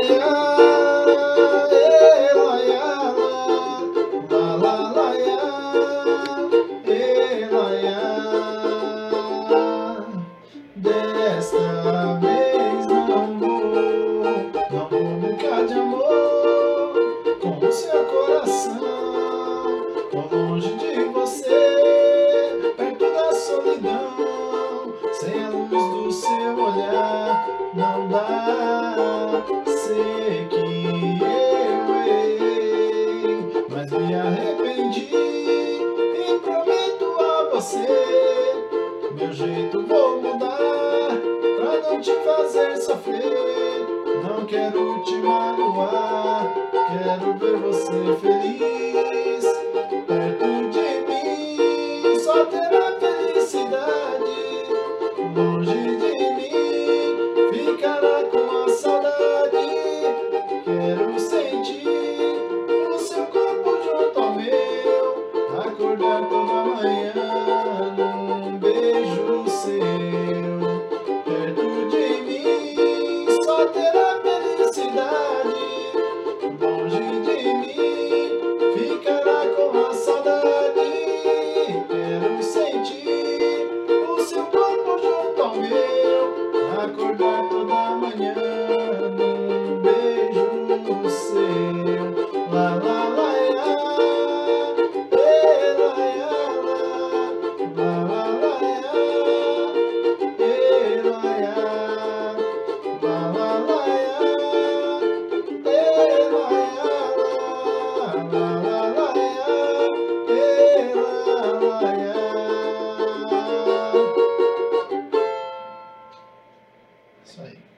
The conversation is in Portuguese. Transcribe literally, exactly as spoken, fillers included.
Desta vez não vou, não vou brincar de amor com o seu coração. Tô longe de você, perto da solidão. Sem a luz do seu olhar, não dá. Sei que eu errei, mas me arrependi e prometo a você, meu jeito vou mudar pra não te fazer sofrer. Não quero te magoar, quero ver você feliz perto de mim. Só terá felicidade longe de mim, ficará com a saudade. Quero sentir o seu corpo junto ao meu, acordar toda manhã num beijo seu. Perto de mim só terá felicidade, longe de mim ficará com a saudade. Quero sentir o seu corpo junto ao meu, acordar toda manhã num beijo seu. Lá, lá, lá, lá, ê, lá, lá, lá, lá, lá, ê, lá, lá, lá, lá, ê, lá, lá, lá, lá, ê, lá, lá. Isso aí.